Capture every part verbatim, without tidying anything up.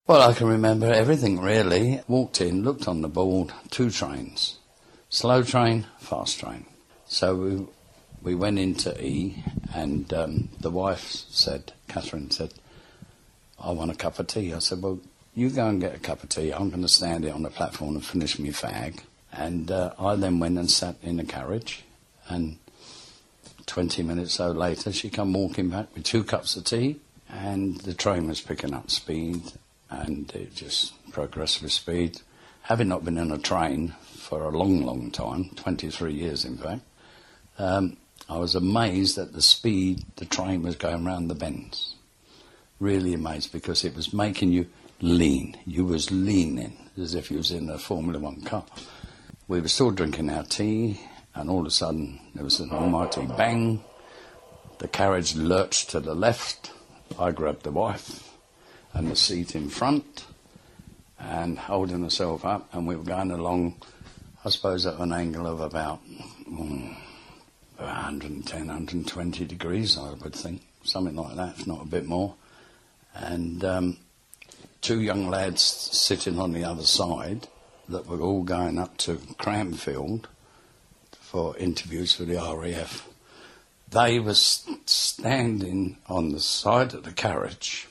Well, I can remember everything, really. Walked in, looked on the board, two trains. Slow train, fast train. So we, we went into E, and um, the wife said, Catherine said, I want a cup of tea. I said, well, you go and get a cup of tea. I'm going to stand here on the platform and finish my fag. And uh, I then went and sat in a carriage, and twenty minutes so later she come walking back with two cups of tea, and the train was picking up speed, and it just progressed with speed. Having not been in a train for a long, long time, twenty-three years in fact, um, I was amazed at the speed the train was going round the bends. Really amazed, because it was making you lean. You was leaning as if you was in a Formula One car. We were still drinking our tea, and all of a sudden there was an almighty bang. The carriage lurched to the left. I grabbed the wife and the seat in front, and holding herself up, and we were going along, I suppose, at an angle of about mm, one hundred ten, one hundred twenty degrees, I would think, something like that, if not a bit more. And um, two young lads sitting on the other side that were all going up to Cranfield for interviews for the R A F. They were st- standing on the side of the carriage,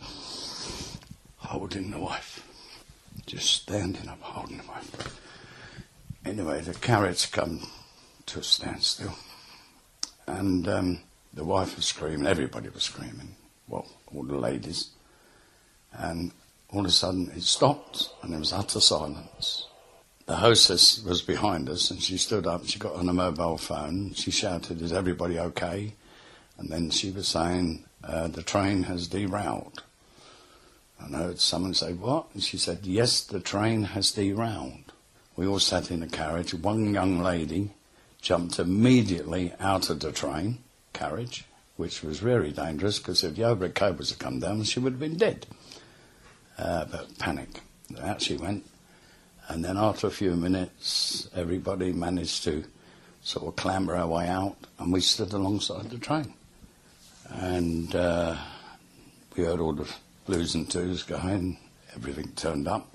holding the wife. Just standing up, holding the wife. Anyway, the carriage come to a standstill. And um, the wife was screaming, everybody was screaming, well, all the ladies. And all of a sudden it stopped, and there was utter silence. The hostess was behind us, and she stood up, she got on a mobile phone, she shouted, is everybody okay? And then she was saying, uh, the train has derailed. And I heard someone say, what? And she said, yes, the train has derailed. We all sat in the carriage. One young lady jumped immediately out of the train carriage, which was very dangerous, because if the overhead cables had come down, she would have been dead. Uh, but panic. Out she went. And then after a few minutes, everybody managed to sort of clamber our way out, and we stood alongside the train. And uh, we heard all the blues and twos going, everything turned up.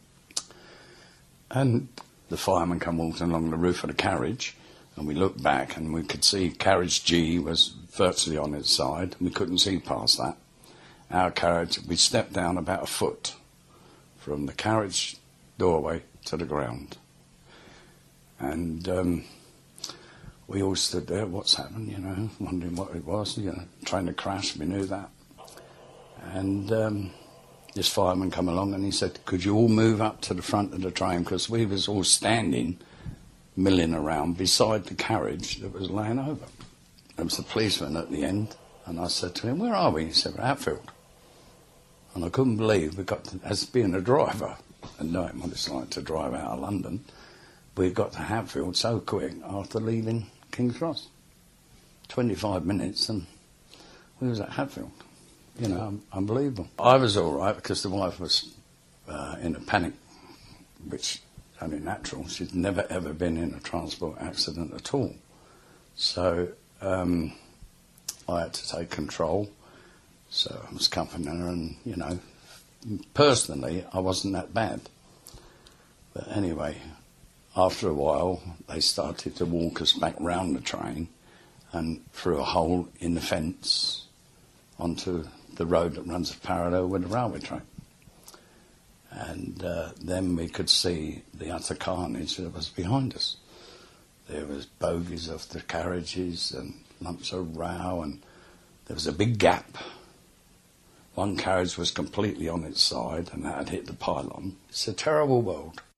And the fireman come walking along the roof of the carriage, and we looked back, and we could see carriage G was virtually on its side, and we couldn't see past that. Our carriage, we stepped down about a foot from the carriage doorway to the ground. And um, we all stood there, what's happened, you know, wondering what it was, you know, trying to crash, we knew that. And um, this fireman come along and he said, could you all move up to the front of the train, because we was all standing, milling around beside the carriage that was laying over. There was a policeman at the end, and I said to him, where are we? He said, we're Hatfield. And I couldn't believe we got to, as being a driver, and knowing what it's like to drive out of London, we got to Hatfield so quick after leaving King's Cross. twenty-five minutes and we was at Hatfield. You know, un- unbelievable. I was all right because the wife was uh, in a panic, which only natural. She'd never ever been in a transport accident at all. So um, I had to take control. So I was comforting her, and, you know, personally, I wasn't that bad. But anyway, after a while, they started to walk us back round the train and through a hole in the fence onto the road that runs parallel with the railway track. And uh, then we could see the utter carnage that was behind us. There was bogies of the carriages and lumps of row, and there was a big gap. One carriage was completely on its side, and that had hit the pylon. It's a terrible world.